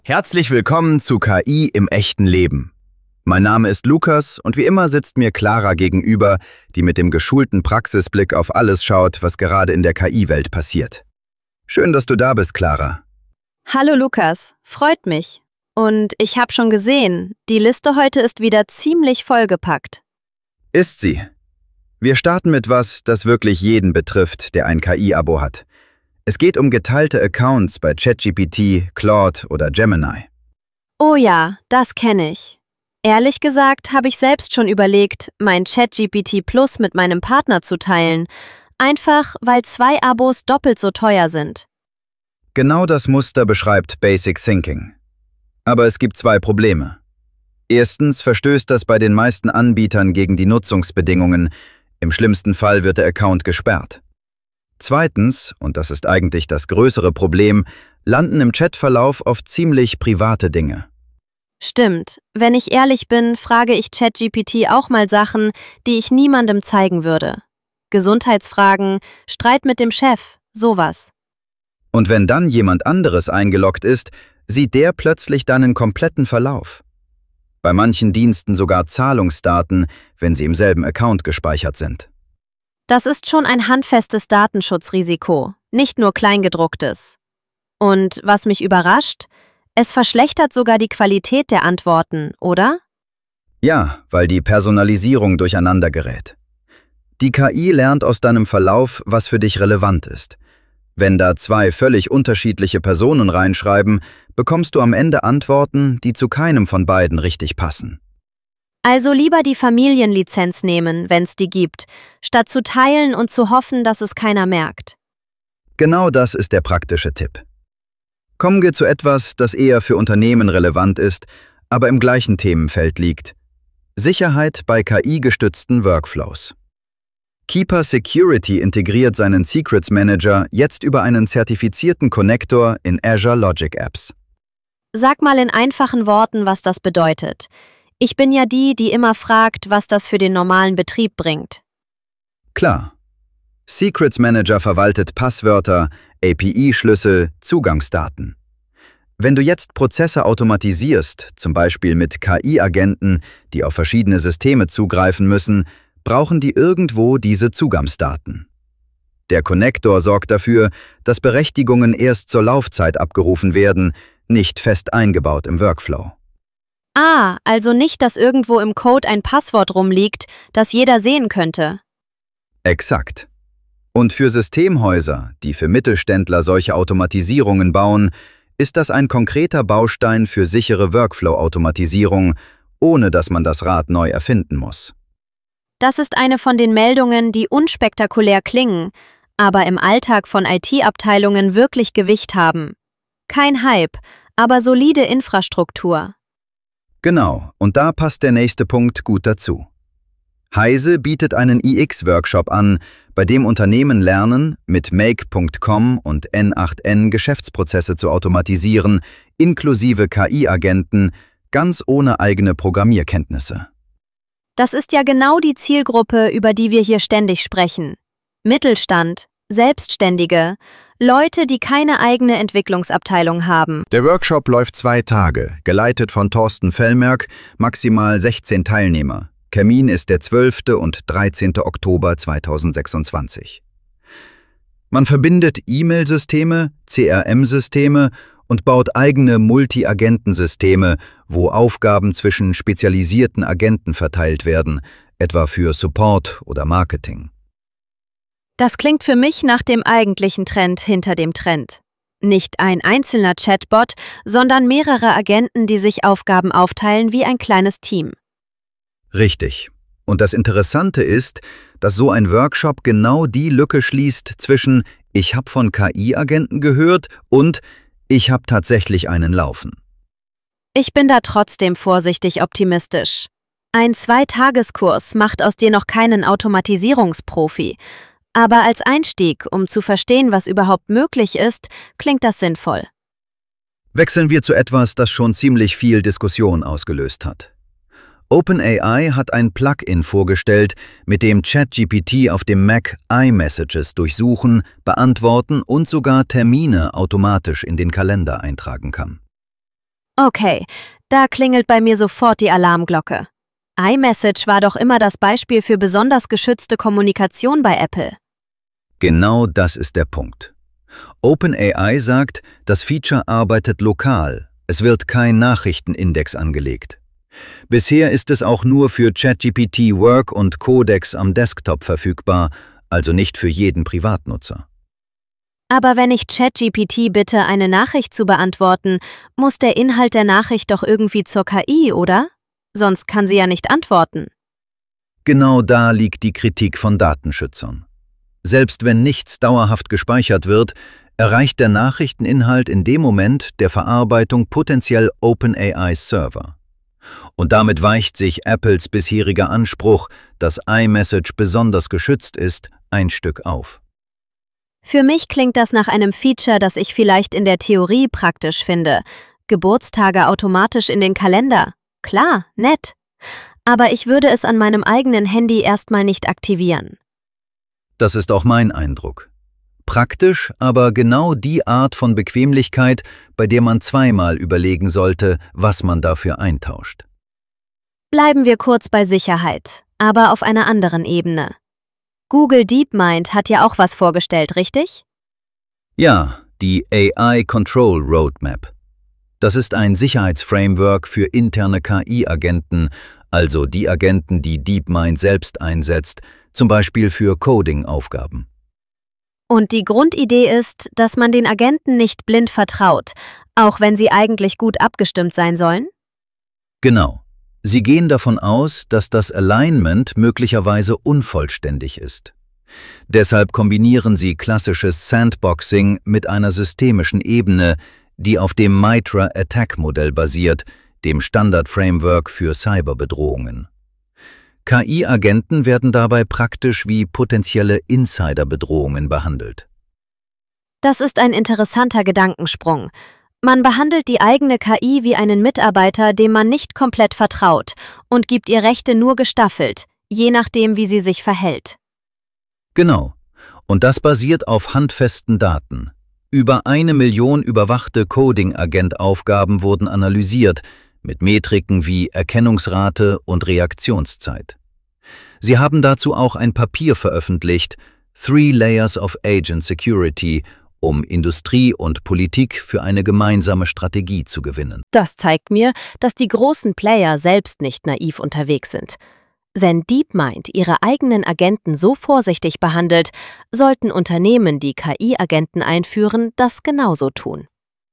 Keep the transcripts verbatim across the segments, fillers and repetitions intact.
Herzlich willkommen zu K I im echten Leben. Mein Name ist Lukas und wie immer sitzt mir Clara gegenüber, die mit dem geschulten Praxisblick auf alles schaut, was gerade in der K I-Welt passiert. Schön, dass du da bist, Clara. Hallo Lukas, freut mich. Und ich habe schon gesehen, die Liste heute ist wieder ziemlich vollgepackt. Ist sie. Wir starten mit was, das wirklich jeden betrifft, der ein K I-Abo hat. Es geht um geteilte Accounts bei ChatGPT, Claude oder Gemini. Oh ja, das kenne ich. Ehrlich gesagt habe ich selbst schon überlegt, mein ChatGPT Plus mit meinem Partner zu teilen, einfach weil zwei Abos doppelt so teuer sind. Genau das Muster beschreibt Basic Thinking. Aber es gibt zwei Probleme. Erstens verstößt das bei den meisten Anbietern gegen die Nutzungsbedingungen. Im schlimmsten Fall wird der Account gesperrt. Zweitens, und das ist eigentlich das größere Problem, landen im Chatverlauf oft ziemlich private Dinge. Stimmt. Wenn ich ehrlich bin, frage ich ChatGPT auch mal Sachen, die ich niemandem zeigen würde. Gesundheitsfragen, Streit mit dem Chef, sowas. Und wenn dann jemand anderes eingeloggt ist, sieht der plötzlich deinen kompletten Verlauf. Bei manchen Diensten sogar Zahlungsdaten, wenn sie im selben Account gespeichert sind. Das ist schon ein handfestes Datenschutzrisiko, nicht nur Kleingedrucktes. Und was mich überrascht, es verschlechtert sogar die Qualität der Antworten, oder? Ja, weil die Personalisierung durcheinander gerät. Die K I lernt aus deinem Verlauf, was für dich relevant ist. Wenn da zwei völlig unterschiedliche Personen reinschreiben, bekommst du am Ende Antworten, die zu keinem von beiden richtig passen. Also lieber die Familienlizenz nehmen, wenn es die gibt, statt zu teilen und zu hoffen, dass es keiner merkt. Genau das ist der praktische Tipp. Kommen wir zu etwas, das eher für Unternehmen relevant ist, aber im gleichen Themenfeld liegt. Sicherheit bei K I-gestützten Workflows. Keeper Security integriert seinen Secrets Manager jetzt über einen zertifizierten Connector in Azure Logic Apps. Sag mal in einfachen Worten, was das bedeutet. Ich bin ja die, die immer fragt, was das für den normalen Betrieb bringt. Klar. Secrets Manager verwaltet Passwörter, A P I-Schlüssel, Zugangsdaten. Wenn du jetzt Prozesse automatisierst, zum Beispiel mit K I-Agenten, die auf verschiedene Systeme zugreifen müssen, brauchen die irgendwo diese Zugangsdaten. Der Connector sorgt dafür, dass Berechtigungen erst zur Laufzeit abgerufen werden, nicht fest eingebaut im Workflow. Ah, also nicht, dass irgendwo im Code ein Passwort rumliegt, das jeder sehen könnte. Exakt. Und für Systemhäuser, die für Mittelständler solche Automatisierungen bauen, ist das ein konkreter Baustein für sichere Workflow-Automatisierung, ohne dass man das Rad neu erfinden muss. Das ist eine von den Meldungen, die unspektakulär klingen, aber im Alltag von I T-Abteilungen wirklich Gewicht haben. Kein Hype, aber solide Infrastruktur. Genau, und da passt der nächste Punkt gut dazu. Heise bietet einen I X-Workshop an, bei dem Unternehmen lernen, mit Make Punkt com und N acht N Geschäftsprozesse zu automatisieren, inklusive K I-Agenten, ganz ohne eigene Programmierkenntnisse. Das ist ja genau die Zielgruppe, über die wir hier ständig sprechen. Mittelstand, Selbstständige, Leute, die keine eigene Entwicklungsabteilung haben. Der Workshop läuft zwei Tage, geleitet von Thorsten Fellmerk, maximal sechzehn Teilnehmer. Termin ist der zwölfte und dreizehnte Oktober zweitausendsechsundzwanzig. Man verbindet E-Mail-Systeme, C R M-Systeme und baut eigene Multi-Agentensysteme, wo Aufgaben zwischen spezialisierten Agenten verteilt werden, etwa für Support oder Marketing. Das klingt für mich nach dem eigentlichen Trend hinter dem Trend. Nicht ein einzelner Chatbot, sondern mehrere Agenten, die sich Aufgaben aufteilen wie ein kleines Team. Richtig. Und das Interessante ist, dass so ein Workshop genau die Lücke schließt zwischen „Ich habe von K I-Agenten gehört“ und „Ich habe tatsächlich einen laufen“. Ich bin da trotzdem vorsichtig optimistisch. Ein Zweitageskurs macht aus dir noch keinen Automatisierungsprofi. Aber als Einstieg, um zu verstehen, was überhaupt möglich ist, klingt das sinnvoll. Wechseln wir zu etwas, das schon ziemlich viel Diskussion ausgelöst hat. OpenAI hat ein Plugin vorgestellt, mit dem ChatGPT auf dem Mac iMessages durchsuchen, beantworten und sogar Termine automatisch in den Kalender eintragen kann. Okay, da klingelt bei mir sofort die Alarmglocke. iMessage war doch immer das Beispiel für besonders geschützte Kommunikation bei Apple. Genau das ist der Punkt. OpenAI sagt, das Feature arbeitet lokal, es wird kein Nachrichtenindex angelegt. Bisher ist es auch nur für ChatGPT Work und Codex am Desktop verfügbar, also nicht für jeden Privatnutzer. Aber wenn ich ChatGPT bitte, eine Nachricht zu beantworten, muss der Inhalt der Nachricht doch irgendwie zur K I, oder? Sonst kann sie ja nicht antworten. Genau da liegt die Kritik von Datenschützern. Selbst wenn nichts dauerhaft gespeichert wird, erreicht der Nachrichteninhalt in dem Moment der Verarbeitung potenziell OpenAIs Server. Und damit weicht sich Apples bisheriger Anspruch, dass iMessage besonders geschützt ist, ein Stück auf. Für mich klingt das nach einem Feature, das ich vielleicht in der Theorie praktisch finde. Geburtstage automatisch in den Kalender. Klar, nett. Aber ich würde es an meinem eigenen Handy erstmal nicht aktivieren. Das ist auch mein Eindruck. Praktisch, aber genau die Art von Bequemlichkeit, bei der man zweimal überlegen sollte, was man dafür eintauscht. Bleiben wir kurz bei Sicherheit, aber auf einer anderen Ebene. Google DeepMind hat ja auch was vorgestellt, richtig? Ja, die A I Control Roadmap. Das ist ein Sicherheitsframework für interne K I-Agenten, also die Agenten, die DeepMind selbst einsetzt, zum Beispiel für Coding-Aufgaben. Und die Grundidee ist, dass man den Agenten nicht blind vertraut, auch wenn sie eigentlich gut abgestimmt sein sollen? Genau. Sie gehen davon aus, dass das Alignment möglicherweise unvollständig ist. Deshalb kombinieren sie klassisches Sandboxing mit einer systemischen Ebene, die auf dem MITRE-Attack-Modell basiert, dem Standard-Framework für Cyberbedrohungen. K I-Agenten werden dabei praktisch wie potenzielle Insider-Bedrohungen behandelt. Das ist ein interessanter Gedankensprung. Man behandelt die eigene K I wie einen Mitarbeiter, dem man nicht komplett vertraut, und gibt ihr Rechte nur gestaffelt, je nachdem, wie sie sich verhält. Genau. Und das basiert auf handfesten Daten. Über eine Million überwachte Coding-Agent-Aufgaben wurden analysiert, mit Metriken wie Erkennungsrate und Reaktionszeit. Sie haben dazu auch ein Papier veröffentlicht, Three Layers of Agent Security, um Industrie und Politik für eine gemeinsame Strategie zu gewinnen. Das zeigt mir, dass die großen Player selbst nicht naiv unterwegs sind. Wenn DeepMind ihre eigenen Agenten so vorsichtig behandelt, sollten Unternehmen, die K I-Agenten einführen, das genauso tun.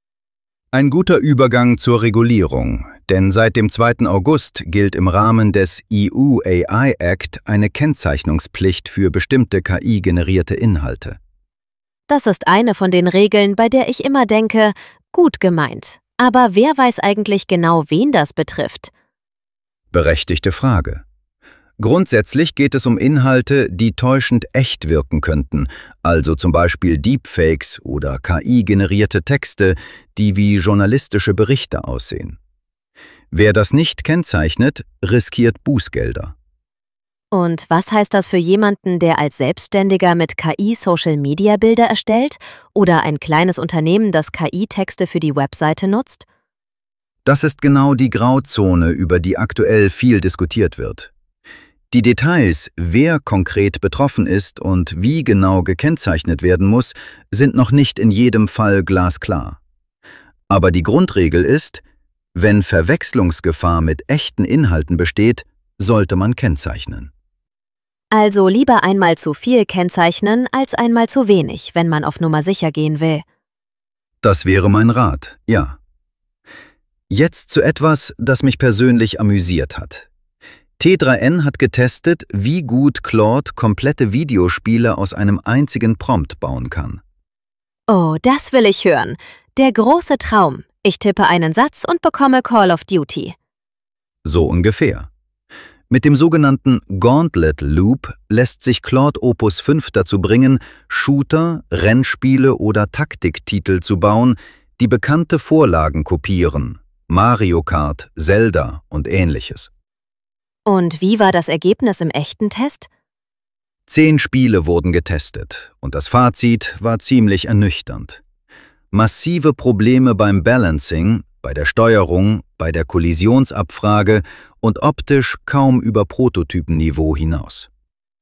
Ein guter Übergang zur Regulierung, denn seit dem zweiten August gilt im Rahmen des E U A I Act eine Kennzeichnungspflicht für bestimmte K I-generierte Inhalte. Das ist eine von den Regeln, bei der ich immer denke, gut gemeint. Aber wer weiß eigentlich genau, wen das betrifft? Berechtigte Frage. Grundsätzlich geht es um Inhalte, die täuschend echt wirken könnten, also zum Beispiel Deepfakes oder K I-generierte Texte, die wie journalistische Berichte aussehen. Wer das nicht kennzeichnet, riskiert Bußgelder. Und was heißt das für jemanden, der als Selbstständiger mit K I Social-Media-Bilder erstellt oder ein kleines Unternehmen, das K I-Texte für die Webseite nutzt? Das ist genau die Grauzone, über die aktuell viel diskutiert wird. Die Details, wer konkret betroffen ist und wie genau gekennzeichnet werden muss, sind noch nicht in jedem Fall glasklar. Aber die Grundregel ist, wenn Verwechslungsgefahr mit echten Inhalten besteht, sollte man kennzeichnen. Also lieber einmal zu viel kennzeichnen als einmal zu wenig, wenn man auf Nummer sicher gehen will. Das wäre mein Rat, ja. Jetzt zu etwas, das mich persönlich amüsiert hat. T drei N hat getestet, wie gut Claude komplette Videospiele aus einem einzigen Prompt bauen kann. Oh, das will ich hören. Der große Traum. Ich tippe einen Satz und bekomme Call of Duty. So ungefähr. Mit dem sogenannten Gauntlet Loop lässt sich Claude Opus fünf dazu bringen, Shooter, Rennspiele oder Taktiktitel zu bauen, die bekannte Vorlagen kopieren, Mario Kart, Zelda und ähnliches. Und wie war das Ergebnis im echten Test? Zehn Spiele wurden getestet und das Fazit war ziemlich ernüchternd. Massive Probleme beim Balancing, bei der Steuerung, bei der Kollisionsabfrage und optisch kaum über Prototypenniveau hinaus.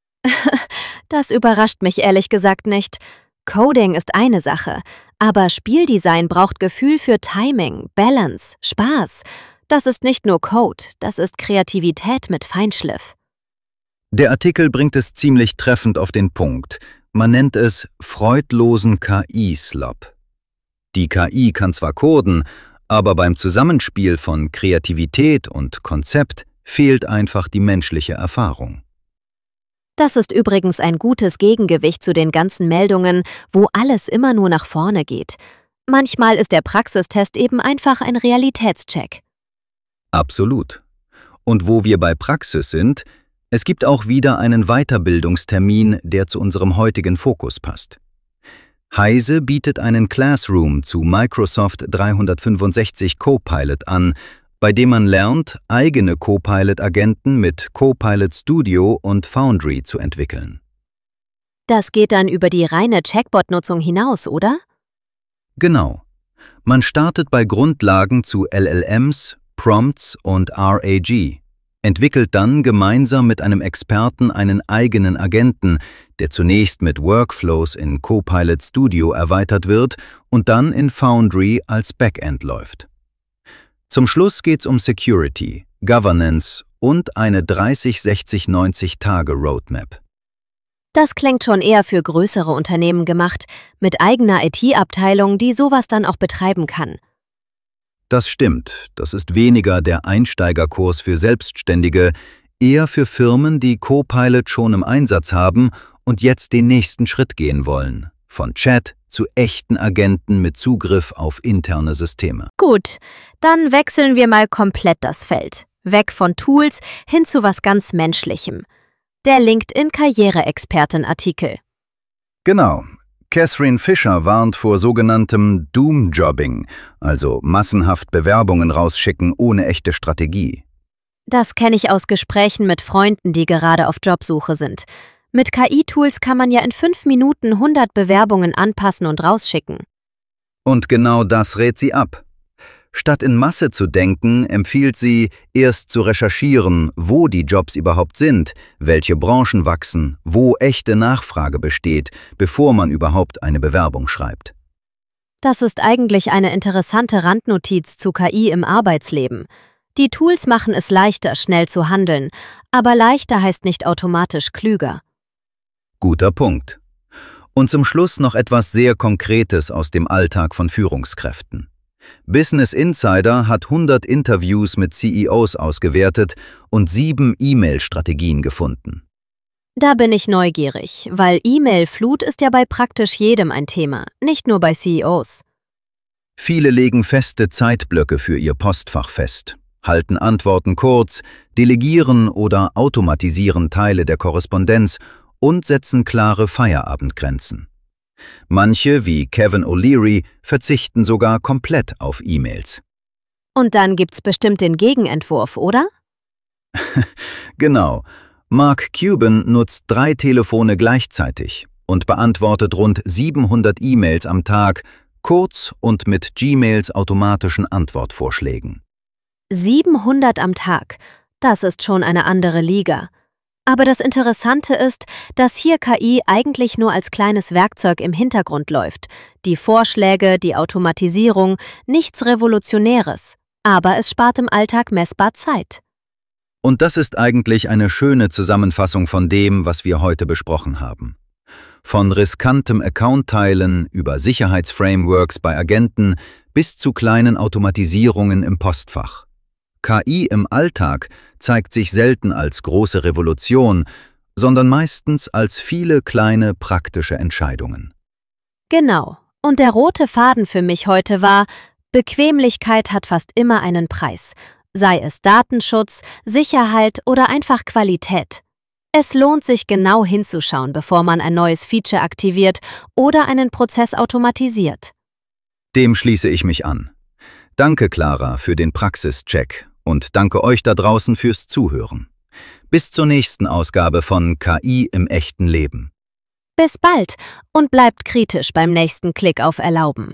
Das überrascht mich ehrlich gesagt nicht. Coding ist eine Sache, aber Spieldesign braucht Gefühl für Timing, Balance, Spaß. Das ist nicht nur Code, das ist Kreativität mit Feinschliff. Der Artikel bringt es ziemlich treffend auf den Punkt. Man nennt es freudlosen K I-Slop. Die K I kann zwar coden, aber beim Zusammenspiel von Kreativität und Konzept fehlt einfach die menschliche Erfahrung. Das ist übrigens ein gutes Gegengewicht zu den ganzen Meldungen, wo alles immer nur nach vorne geht. Manchmal ist der Praxistest eben einfach ein Realitätscheck. Absolut. Und wo wir bei Praxis sind, es gibt auch wieder einen Weiterbildungstermin, der zu unserem heutigen Fokus passt. Heise bietet einen Classroom zu Microsoft dreihundertfünfundsechzig Copilot an, bei dem man lernt, eigene Copilot-Agenten mit Copilot Studio und Foundry zu entwickeln. Das geht dann über die reine Chatbot-Nutzung hinaus, oder? Genau. Man startet bei Grundlagen zu L L Ms, Prompts und R A G, entwickelt dann gemeinsam mit einem Experten einen eigenen Agenten, der zunächst mit Workflows in Copilot Studio erweitert wird und dann in Foundry als Backend läuft. Zum Schluss geht's um Security, Governance und eine dreißig sechzig neunzig Tage Roadmap. Das klingt schon eher für größere Unternehmen gemacht, mit eigener I T-Abteilung, die sowas dann auch betreiben kann. Das stimmt, das ist weniger der Einsteigerkurs für Selbstständige, eher für Firmen, die Copilot schon im Einsatz haben und jetzt den nächsten Schritt gehen wollen, von Chat zu echten Agenten mit Zugriff auf interne Systeme. Gut, dann wechseln wir mal komplett das Feld. Weg von Tools hin zu was ganz Menschlichem. Der LinkedIn-Karriere-Experten-Artikel. Genau. Catherine Fisher warnt vor sogenanntem Doom-Jobbing, also massenhaft Bewerbungen rausschicken ohne echte Strategie. Das kenne ich aus Gesprächen mit Freunden, die gerade auf Jobsuche sind. Mit K I-Tools kann man ja in fünf Minuten hundert Bewerbungen anpassen und rausschicken. Und genau das rät sie ab. Statt in Masse zu denken, empfiehlt sie, erst zu recherchieren, wo die Jobs überhaupt sind, welche Branchen wachsen, wo echte Nachfrage besteht, bevor man überhaupt eine Bewerbung schreibt. Das ist eigentlich eine interessante Randnotiz zu K I im Arbeitsleben. Die Tools machen es leichter, schnell zu handeln, aber leichter heißt nicht automatisch klüger. Guter Punkt. Und zum Schluss noch etwas sehr Konkretes aus dem Alltag von Führungskräften. Business Insider hat hundert Interviews mit C E Os ausgewertet und sieben E-Mail-Strategien gefunden. Da bin ich neugierig, weil E-Mail-Flut ist ja bei praktisch jedem ein Thema, nicht nur bei C E Os. Viele legen feste Zeitblöcke für ihr Postfach fest, halten Antworten kurz, delegieren oder automatisieren Teile der Korrespondenz und setzen klare Feierabendgrenzen. Manche, wie Kevin O'Leary, verzichten sogar komplett auf E-Mails. Und dann gibt's bestimmt den Gegenentwurf, oder? Genau. Mark Cuban nutzt drei Telefone gleichzeitig und beantwortet rund siebenhundert E-Mails am Tag, kurz und mit Gmails automatischen Antwortvorschlägen. siebenhundert am Tag, das ist schon eine andere Liga. Aber das Interessante ist, dass hier K I eigentlich nur als kleines Werkzeug im Hintergrund läuft. Die Vorschläge, die Automatisierung, nichts Revolutionäres. Aber es spart im Alltag messbar Zeit. Und das ist eigentlich eine schöne Zusammenfassung von dem, was wir heute besprochen haben. Von riskantem Account-Teilen über Sicherheitsframeworks bei Agenten bis zu kleinen Automatisierungen im Postfach. K I im Alltag zeigt sich selten als große Revolution, sondern meistens als viele kleine praktische Entscheidungen. Genau. Und der rote Faden für mich heute war, Bequemlichkeit hat fast immer einen Preis, sei es Datenschutz, Sicherheit oder einfach Qualität. Es lohnt sich genau hinzuschauen, bevor man ein neues Feature aktiviert oder einen Prozess automatisiert. Dem schließe ich mich an. Danke, Clara, für den Praxischeck und danke euch da draußen fürs Zuhören. Bis zur nächsten Ausgabe von K I im echten Leben. Bis bald und bleibt kritisch beim nächsten Klick auf Erlauben.